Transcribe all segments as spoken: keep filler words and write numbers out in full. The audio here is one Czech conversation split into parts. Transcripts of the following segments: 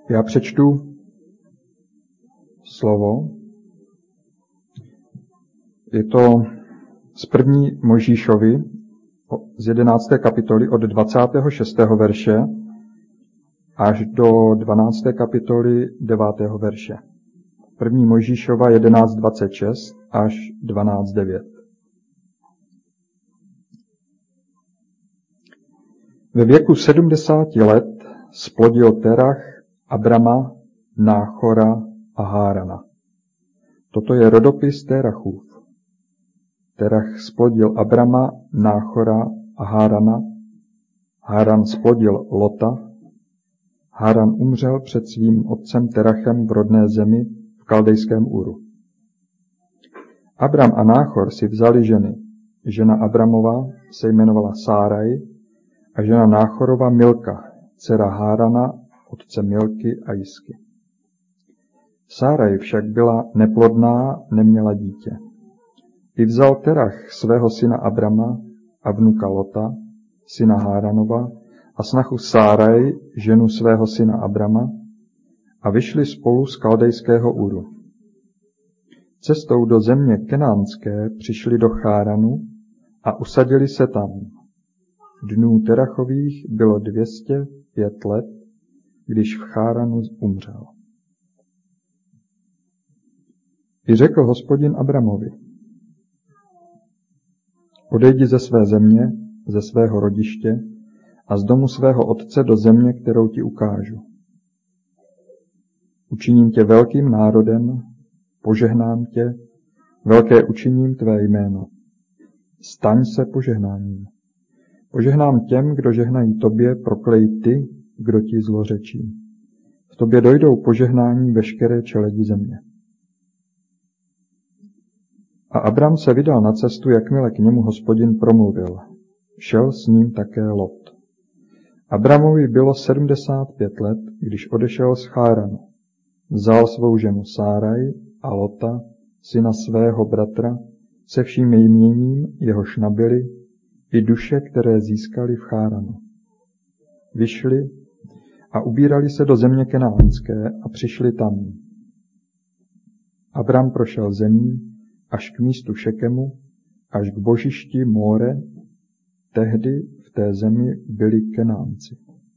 Já přečtu slovo. Je to z první Mojžíšovi z jedenácté kapitoly od dvacátého šestého verše až do dvanácté kapitoly devátého verše. První Mojžíšova jedenáct dvacet šest až dvanáct devět. Ve věku sedmdesáti let splodil Terach Abrama, Náchora a Hárana. Toto je rodopis Terachův. Terach splodil Abrama, Náchora a Hárana. Háran splodil Lota. Háran umřel před svým otcem Terachem v rodné zemi v Kaldejském Úru. Abram a Náchor si vzali ženy. Žena Abramova se jmenovala Sáraj a žena Náchorova Milka, dcera Hárana, otce Milky a Jisky. Sáraj však byla neplodná, neměla dítě. I vzal Terach svého syna Abrama a vnuka Lota, syna Háranova, a snachu Sáraj, ženu svého syna Abrama, a vyšli spolu z Kaldejského Úru. Cestou do země kenánské přišli do Cháranu a usadili se tam. Dnů Terachových bylo dvě stě pět let, když v Cháranu umřel. I řekl Hospodin Abramovi: odejdi ze své země, ze svého rodiště a z domu svého otce do země, kterou ti ukážu. Učiním tě velkým národem, požehnám tě, velké učiním tvé jméno. Staň se požehnáním. Požehnám těm, kdo žehnají tobě, proklej ty, kdo ti zlořečí. V tobě dojdou požehnání veškeré čeledi země. A Abram se vydal na cestu, jakmile k němu Hospodin promluvil. Šel s ním také Lot. Abramovi bylo sedmdesát pět let, když odešel z Cháranu. Vzal svou ženu Sáraj a Lota, syna svého bratra, se vším jměním, jehož nabili, i duše, které získali v Cháranu. Vyšli a ubírali se do země kenánské a přišli tam. Abram prošel zemí až k místu Šekemu, až k božišti Móre, tehdy v té zemi byli Kenánci.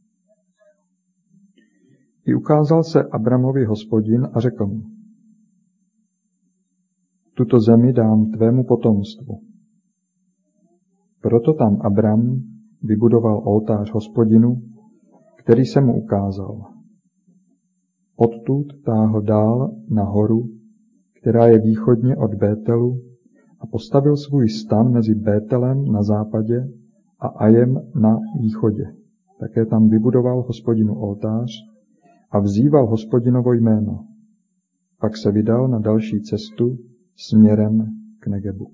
I ukázal se Abramovi Hospodin a řekl mu: tuto zemi dám tvému potomstvu. Proto tam Abram vybudoval oltář Hospodinu, který se mu ukázal. Odtud táhl dál na horu, která je východně od Bételu, a postavil svůj stan mezi Bételem na západě a Ajem na východě. Také tam vybudoval Hospodinu oltář a vzýval Hospodinovo jméno. Pak se vydal na další cestu směrem k Negebu.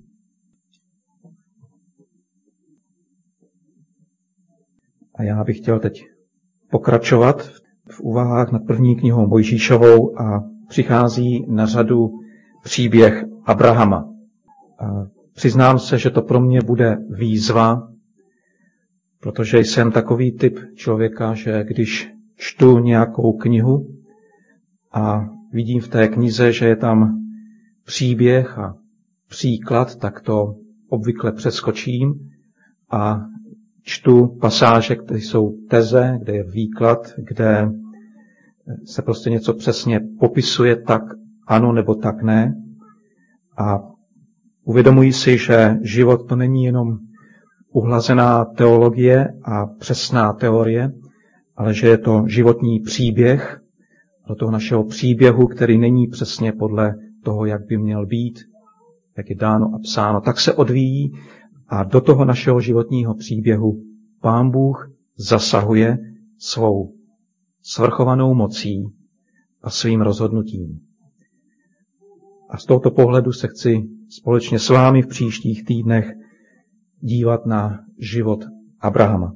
A já bych chtěl teď pokračovat v úvahách nad první knihou Mojžíšovou a přichází na řadu příběh Abrahama. A přiznám se, že to pro mě bude výzva, protože jsem takový typ člověka, že když čtu nějakou knihu a vidím v té knize, že je tam příběh a příklad, tak to obvykle přeskočím a čtu pasáže, které jsou teze, kde je výklad, kde se prostě něco přesně popisuje, tak ano nebo tak ne. A uvědomuji si, že život to není jenom uhlazená teologie a přesná teorie, ale že je to životní příběh, do toho našeho příběhu, který není přesně podle toho, jak by měl být, jak je dáno a psáno, tak se odvíjí a do toho našeho životního příběhu Pán Bůh zasahuje svou svrchovanou mocí a svým rozhodnutím. A z tohoto pohledu se chci společně s vámi v příštích týdnech dívat na život Abrahama.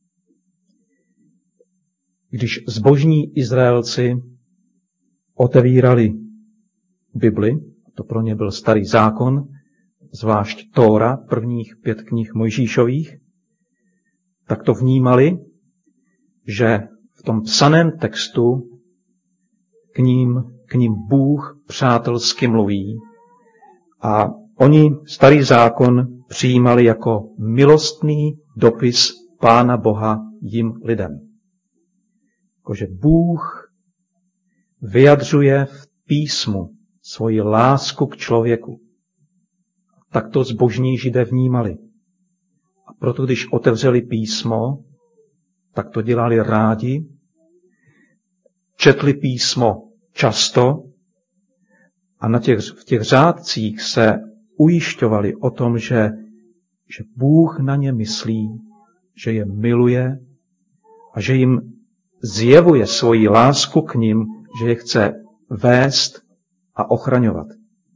Když zbožní Izraelci otevírali Bibli, to pro ně byl starý zákon, zvlášť Tóra, prvních pět knih Mojžíšových, tak to vnímali, že v tom psaném textu k ním, k ním Bůh přátelsky mluví a oni starý zákon přijímali jako milostný dopis Pána Boha jim lidem. Jakože Bůh vyjadřuje v písmu svoji lásku k člověku. Tak to zbožní Židé vnímali. A proto, když otevřeli písmo, tak to dělali rádi, četli písmo často a na těch, v těch řádcích se ujišťovali o tom, že, že Bůh na ně myslí, že je miluje a že jim zjevuje svoji lásku k nim, že je chce vést a ochraňovat.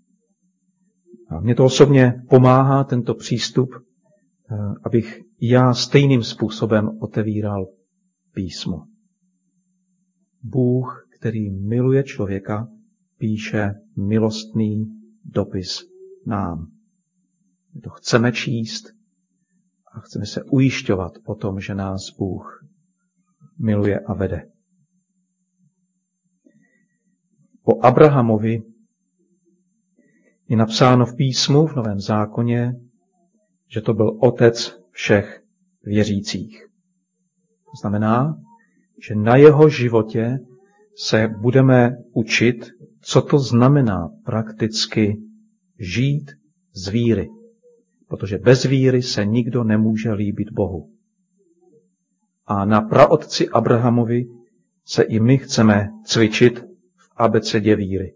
A mně to osobně pomáhá, tento přístup, abych já stejným způsobem otevíral písmo. Bůh, který miluje člověka, píše milostný dopis nám. My to chceme číst a chceme se ujišťovat o tom, že nás Bůh miluje a vede. O Abrahamovi je napsáno v písmu, v Novém zákoně, že to byl otec všech věřících. To znamená, že na jeho životě se budeme učit, co to znamená prakticky žít z víry. Protože bez víry se nikdo nemůže líbit Bohu. A na praotci Abrahamovi se i my chceme cvičit v abecedě víry.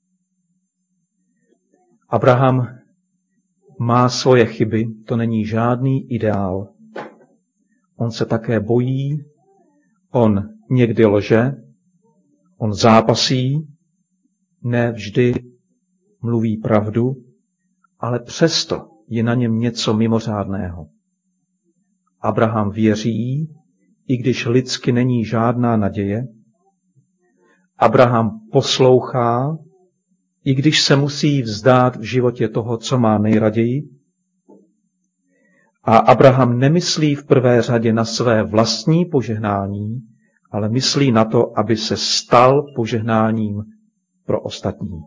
Abraham má svoje chyby, to není žádný ideál. On se také bojí, on někdy lže, on zápasí, ne vždy mluví pravdu, ale přesto je na něm něco mimořádného. Abraham věří, i když lidsky není žádná naděje. Abraham poslouchá, i když se musí vzdát v životě toho, co má nejraději. A Abraham nemyslí v prvé řadě na své vlastní požehnání, ale myslí na to, aby se stal požehnáním pro ostatní.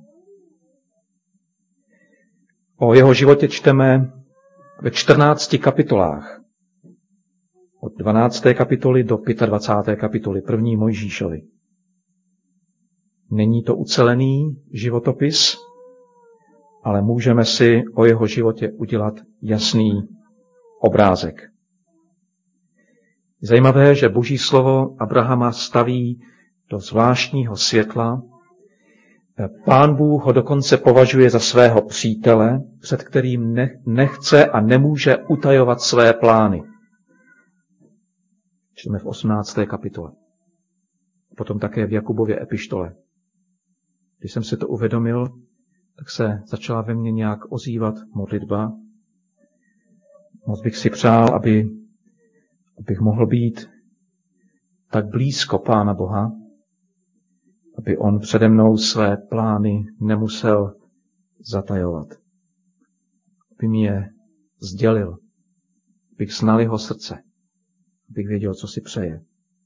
O jeho životě čteme ve čtrnácti kapitolách. Od dvanácté kapitoly do dvacáté páté kapitoly první Mojžíšovi. Není to ucelený životopis, ale můžeme si o jeho životě udělat jasný obrázek. Zajímavé, že Boží slovo Abrahama staví do zvláštního světla. Pán Bůh ho dokonce považuje za svého přítele, před kterým nechce a nemůže utajovat své plány. Čteme v osmnácté kapitole. Potom také v Jakubově epištole. Když jsem si to uvědomil, tak se začala ve mně nějak ozývat modlitba. Moc bych si přál, aby, abych mohl být tak blízko Pána Boha, aby on přede mnou své plány nemusel zatajovat. Aby mi je sdělil, abych znal jeho srdce, abych věděl, co si přeje.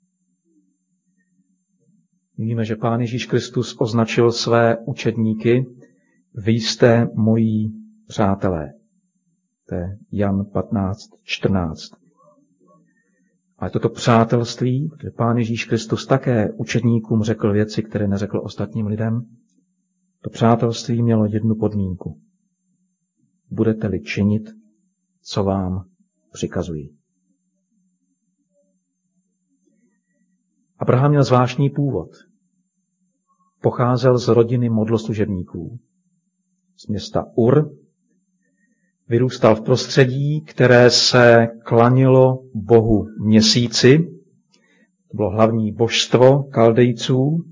Víme, že Pán Ježíš Kristus označil své učedníky, vy jste moji přátelé. To je Jan patnáct čtrnáct. Ale toto přátelství, protože Pán Ježíš Kristus také učedníkům řekl věci, které neřekl ostatním lidem, to přátelství mělo jednu podmínku. Budete-li činit, co vám přikazují. Abraham měl zvláštní původ. Pocházel z rodiny modloslužebníků. Z města Ur. Vyrůstal v prostředí, které se klanilo bohu Měsíci. To bylo hlavní božstvo Kaldejců.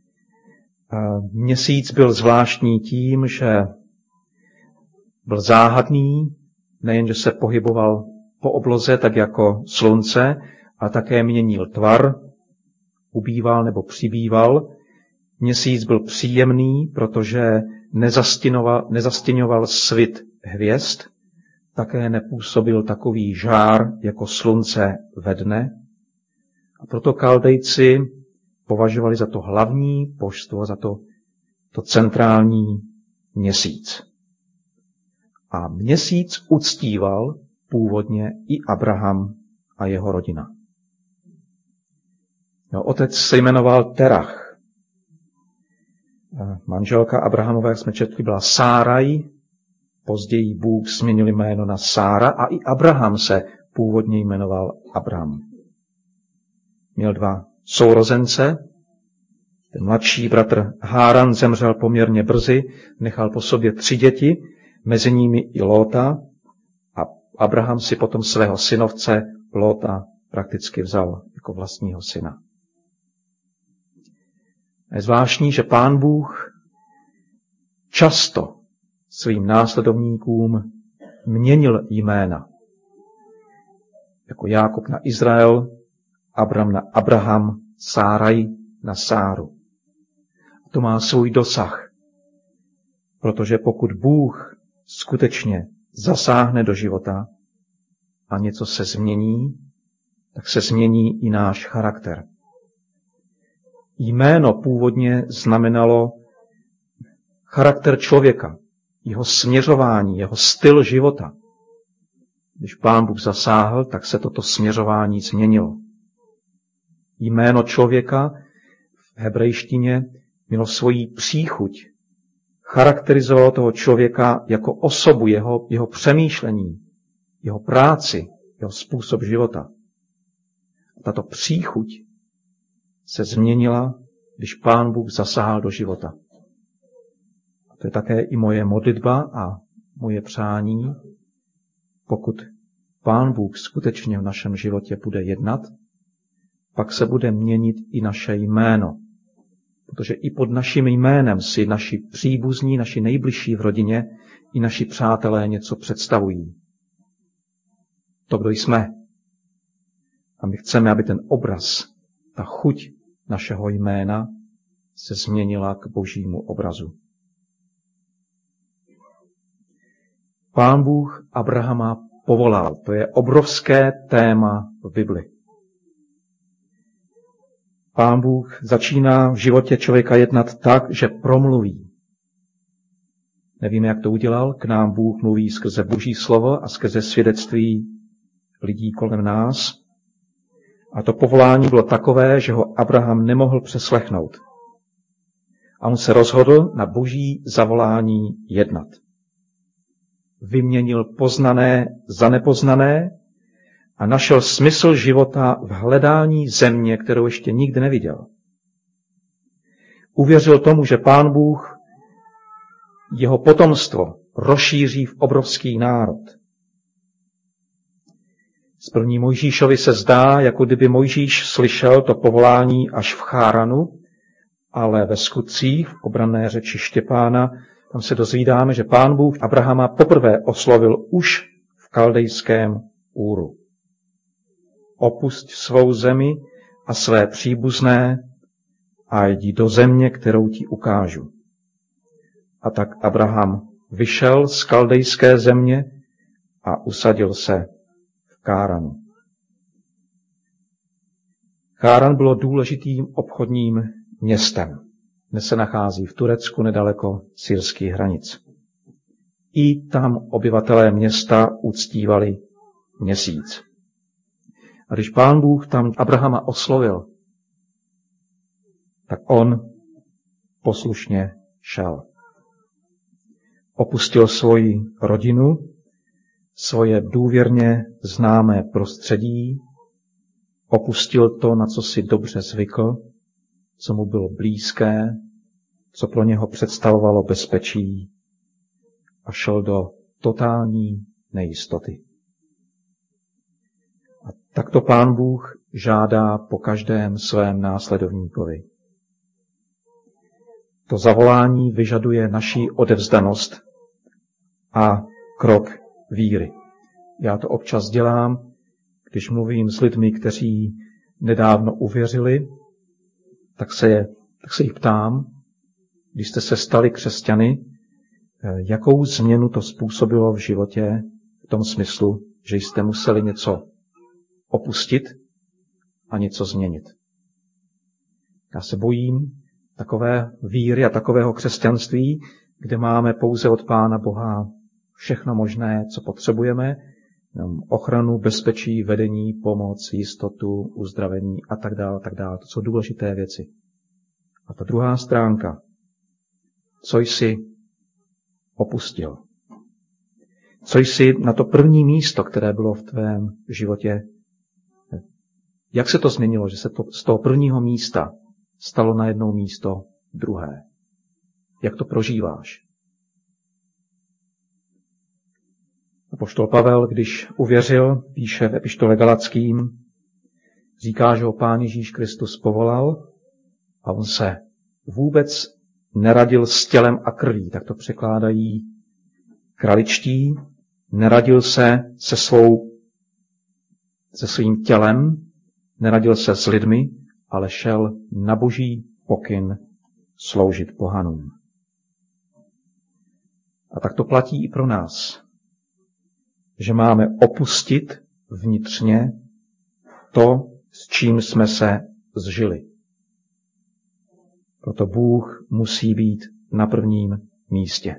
Měsíc byl zvláštní tím, že byl záhadný, nejenže se pohyboval po obloze, tak jako slunce, ale také měnil tvar, ubýval nebo přibýval. Měsíc byl příjemný, protože nezastěňoval svit hvězd, také nepůsobil takový žár jako slunce ve dne. A proto Kaldejci považovali za to hlavní božstvo, za to, to centrální měsíc. A měsíc uctíval původně i Abraham a jeho rodina. Jo, otec se jmenoval Terach. Manželka Abrahamova, jak jsme četli, byla Sáraj. Později Bůh změnil jméno na Sára a i Abraham se původně jmenoval Abram. Měl dva sourozence. Ten mladší bratr Háran zemřel poměrně brzy, nechal po sobě tři děti, mezi nimi i Lóta, a Abraham si potom svého synovce Lóta prakticky vzal jako vlastního syna. Je zvláštní, že Pán Bůh často svým následovníkům měnil jména. Jako Jákob na Izrael, Abram na Abraham, Sáraj na Sáru. To má svůj dosah, protože pokud Bůh skutečně zasáhne do života a něco se změní, tak se změní i náš charakter. Jméno původně znamenalo charakter člověka, jeho směřování, jeho styl života. Když Pán Bůh zasáhl, tak se toto směřování změnilo. Jméno člověka v hebrejštině mělo svoji příchuť. Charakterizovalo toho člověka jako osobu, jeho, jeho přemýšlení, jeho práci, jeho způsob života. A tato příchuť se změnila, když Pán Bůh zasáhl do života. A to je také i moje modlitba a moje přání, pokud Pán Bůh skutečně v našem životě bude jednat, pak se bude měnit i naše jméno. Protože i pod naším jménem si naši příbuzní, naši nejbližší v rodině i naši přátelé něco představují. To, kdo jsme. A my chceme, aby ten obraz, ta chuť našeho jména se změnila k božímu obrazu. Pán Bůh Abrahama povolal. To je obrovské téma v Bibli. Pán Bůh začíná v životě člověka jednat tak, že promluví. Nevíme, jak to udělal. K nám Bůh mluví skrze Boží slovo a skrze svědectví lidí kolem nás. A to povolání bylo takové, že ho Abraham nemohl přeslechnout. A on se rozhodl na Boží zavolání jednat. Vyměnil poznané za nepoznané a našel smysl života v hledání země, kterou ještě nikdy neviděl. Uvěřil tomu, že Pán Bůh jeho potomstvo rozšíří v obrovský národ. Z první Mojžíšovi se zdá, jako kdyby Mojžíš slyšel to povolání až v Cháranu, ale ve skutcích, v obranné řeči Štěpána, tam se dozvídáme, že Pán Bůh Abrahama poprvé oslovil už v kaldejském Úru. Opusť svou zemi a své příbuzné a jdi do země, kterou ti ukážu. A tak Abraham vyšel z kaldejské země a usadil se v Cháranu. Cháran bylo důležitým obchodním městem. Dnes se nachází v Turecku nedaleko syrských hranic. I tam obyvatelé města uctívali měsíc. A když Pán Bůh tam Abrahama oslovil, tak on poslušně šel. Opustil svoji rodinu, svoje důvěrně známé prostředí, opustil to, na co si dobře zvykl, co mu bylo blízké, co pro něho představovalo bezpečí, a šel do totální nejistoty. A takto Pán Bůh žádá po každém svém následovníkovi. To zavolání vyžaduje naši odevzdanost a krok víry. Já to občas dělám, když mluvím s lidmi, kteří nedávno uvěřili, tak se, je, tak se jich ptám, když jste se stali křesťany, jakou změnu to způsobilo v životě v tom smyslu, že jste museli něco opustit a něco změnit. Já se bojím takové víry a takového křesťanství, kde máme pouze od Pána Boha všechno možné, co potřebujeme, ochranu, bezpečí, vedení, pomoc, jistotu, uzdravení a tak dále, tak dále. To jsou důležité věci. A ta druhá stránka, co jsi opustil. Co jsi na to první místo, které bylo v tvém životě, jak se to změnilo, že se to z toho prvního místa stalo najednou místo druhé? Jak to prožíváš? Apoštol Pavel, když uvěřil, píše v epištole Galackým, říká, že ho Pán Ježíš Kristus povolal a on se vůbec neradil s tělem a krví, tak to překládají kraličtí, neradil se se svou, se svým tělem, neradil se s lidmi, ale šel na Boží pokyn sloužit pohanům. A tak to platí i pro nás, že máme opustit vnitřně to, s čím jsme se zžili. Proto Bůh musí být na prvním místě.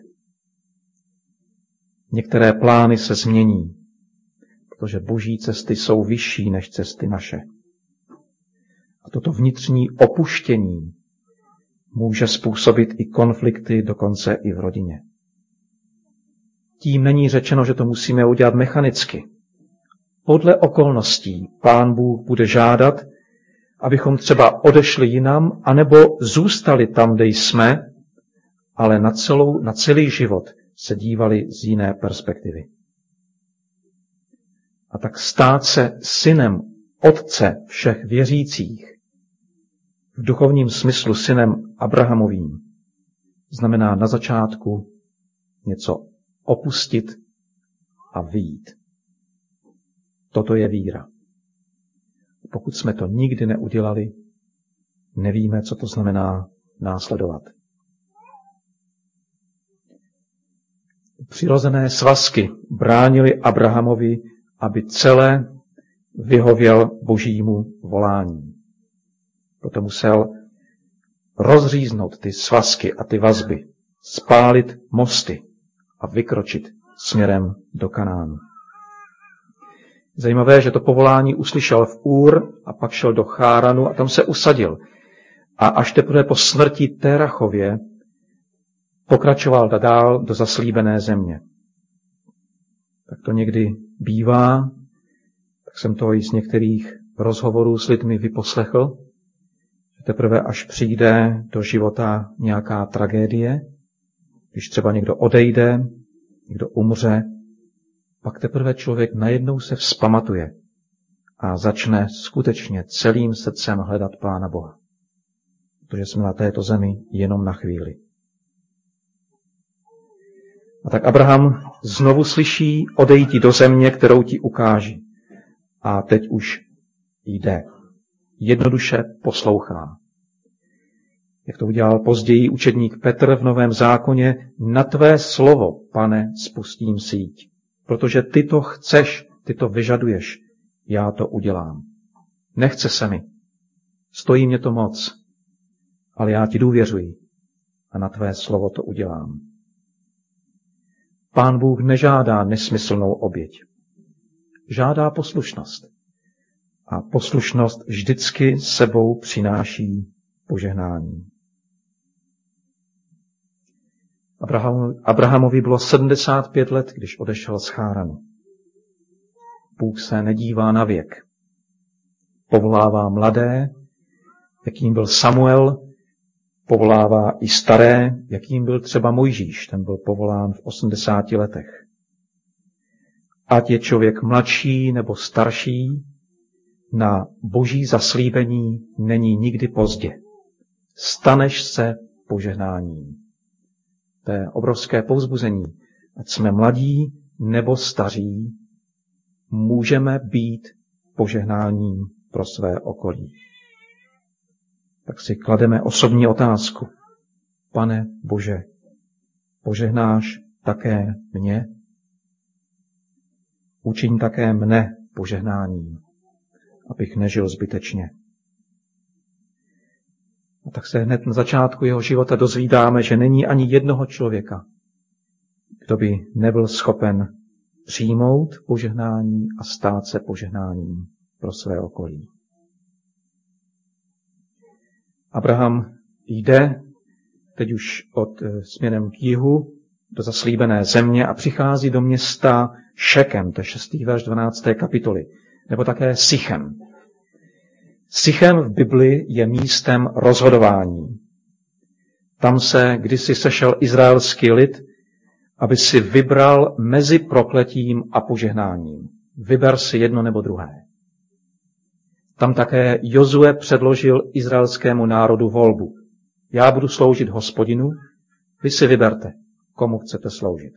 Některé plány se změní, protože Boží cesty jsou vyšší než cesty naše. A toto vnitřní opuštění může způsobit i konflikty, dokonce i v rodině. Tím není řečeno, že to musíme udělat mechanicky. Podle okolností Pán Bůh bude žádat, abychom třeba odešli jinam, anebo zůstali tam, kde jsme, ale na, celou, na celý život se dívali z jiné perspektivy. A tak stát se synem otce všech věřících, v duchovním smyslu synem Abrahamovým, znamená na začátku něco opustit a vyjít. Toto je víra. Pokud jsme to nikdy neudělali, nevíme, co to znamená následovat. Přirozené svazky bránily Abrahamovi, aby celé vyhověl Božímu volání. Proto musel rozříznout ty svazky a ty vazby, spálit mosty a vykročit směrem do Kanánu. Zajímavé, že to povolání uslyšel v Úr a pak šel do Cháranu a tam se usadil. A až teprve po smrti Terachově pokračoval dál do zaslíbené země. Tak to někdy bývá, tak jsem to i z některých rozhovorů s lidmi vyposlechl, že teprve až přijde do života nějaká tragédie, když třeba někdo odejde, někdo umře, pak teprve člověk najednou se vzpamatuje a začne skutečně celým srdcem hledat Pána Boha. Protože jsme na této zemi jenom na chvíli. A tak Abraham znovu slyší, odejdi do země, kterou ti ukáži. A teď už jde. Jednoduše poslouchá. Jak to udělal později učedník Petr v Novém zákoně, na tvé slovo, Pane, spustím síť. Protože ty to chceš, ty to vyžaduješ, já to udělám. Nechce se mi, stojí mě to moc, ale já ti důvěřuji a na tvé slovo to udělám. Pán Bůh nežádá nesmyslnou oběť. Žádá poslušnost. A poslušnost vždycky sebou přináší požehnání. Abraham, Abrahamovi bylo sedmdesát pět let, když odešel z Cháranu. Bůh se nedívá na věk. Povolává mladé, jakým byl Samuel, povolává i staré, jakým byl třeba Mojžíš, ten byl povolán v osmdesáti letech. Ať je člověk mladší nebo starší, na Boží zaslíbení není nikdy pozdě. Staneš se požehnáním. To je obrovské povzbuzení. Ať jsme mladí nebo staří, můžeme být požehnáním pro své okolí. Tak si klademe osobní otázku. Pane Bože, požehnáš také mě? Učiň také mne požehnáním, abych nežil zbytečně. A tak se hned na začátku jeho života dozvídáme, že není ani jednoho člověka, kdo by nebyl schopen přijmout požehnání a stát se požehnáním pro své okolí. Abraham jde teď už od směrem k jihu do zaslíbené země a přichází do města Šekem, to je šestý verš dvanácté kapitoly, nebo také Sichem. Sichem v Bibli je místem rozhodování. Tam se kdysi sešel izraelský lid, aby si vybral mezi prokletím a požehnáním. Vyber si jedno nebo druhé. Tam také Jozue předložil izraelskému národu volbu. Já budu sloužit Hospodinu, vy si vyberte, komu chcete sloužit.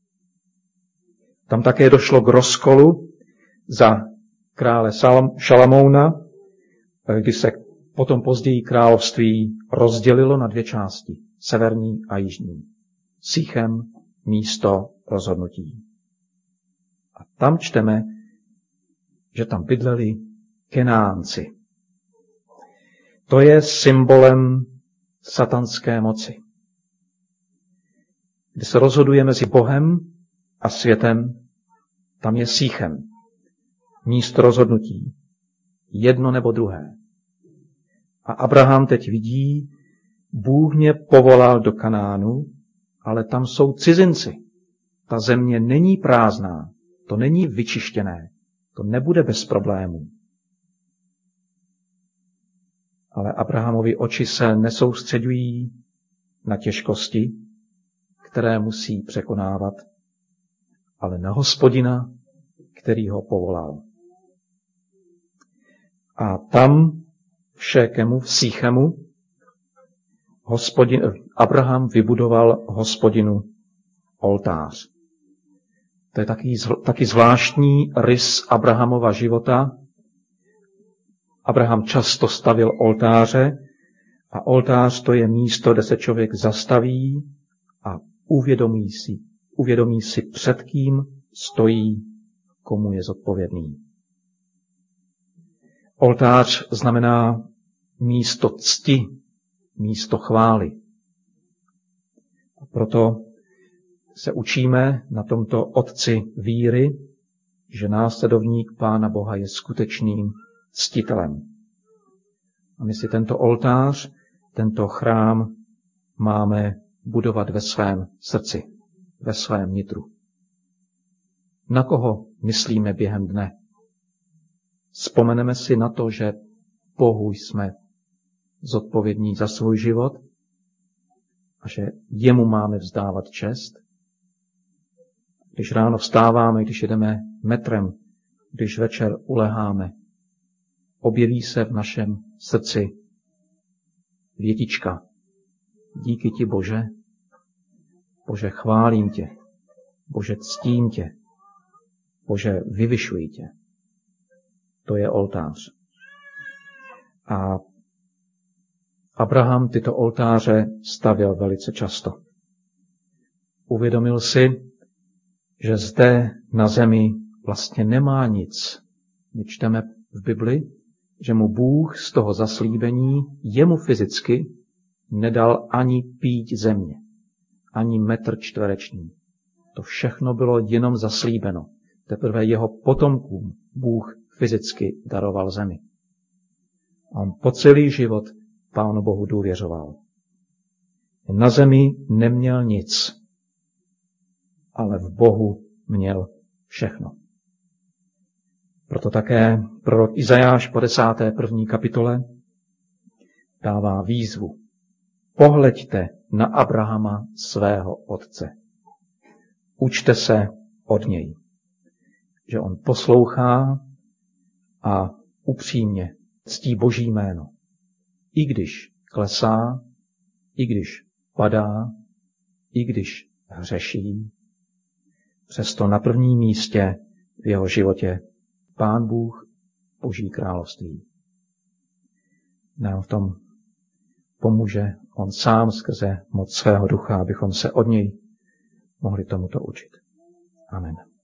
Tam také došlo k rozkolu za krále Šalamouna, kdy se potom později království rozdělilo na dvě části, severní a jižní. Sichem místo rozhodnutí. A tam čteme, že tam bydleli Kenánci. To je symbolem satanské moci. Když se rozhoduje mezi Bohem a světem, tam je Sichem, místo rozhodnutí. Jedno nebo druhé. A Abraham teď vidí, Bůh mě povolal do Kanánu, ale tam jsou cizinci. Ta země není prázdná, to není vyčištěné, to nebude bez problémů. Ale Abrahamovi oči se nesoustředují na těžkosti, které musí překonávat, ale na Hospodina, který ho povolal. A tam v Šékemu, v Sichemu, hospodin, Abraham vybudoval Hospodinu oltář. To je taky, taky zvláštní rys Abrahamova života. Abraham často stavil oltáře a oltář to je místo, kde se člověk zastaví a uvědomí si, uvědomí si před kým stojí, komu je zodpovědný. Oltář znamená místo cti, místo chvály. A proto se učíme na tomto otci víry, že následovník Pána Boha je skutečným ctitelem. A my si tento oltář, tento chrám máme budovat ve svém srdci, ve svém nitru. Na koho myslíme během dne? Vzpomeneme si na to, že Bohu jsme zodpovědní za svůj život a že jemu máme vzdávat čest. Když ráno vstáváme, když jedeme metrem, když večer uleháme, objeví se v našem srdci větička. Díky ti, Bože. Bože, chválím tě. Bože, ctím tě. Bože, vyvyšuji tě. To je oltář. A Abraham tyto oltáře stavěl velice často. Uvědomil si, že zde na zemi vlastně nemá nic. My čteme v Bibli, že mu Bůh z toho zaslíbení jemu fyzicky nedal ani píď země, ani metr čtvereční. To všechno bylo jenom zaslíbeno. Teprve jeho potomkům Bůh fyzicky daroval zemi. A on po celý život Pánu Bohu důvěřoval. Na zemi neměl nic, ale v Bohu měl všechno. Proto také prorok Izajáš v desáté první kapitole dává výzvu. Pohleďte na Abrahama svého otce. Učte se od něj, že on poslouchá a upřímně ctí Boží jméno. I když klesá, i když padá, i když hřeší, přesto na prvním místě v jeho životě Pán Bůh, Boží království. Nám v tom pomůže on sám skrze moc svého ducha, abychom se od něj mohli tomuto učit. Amen.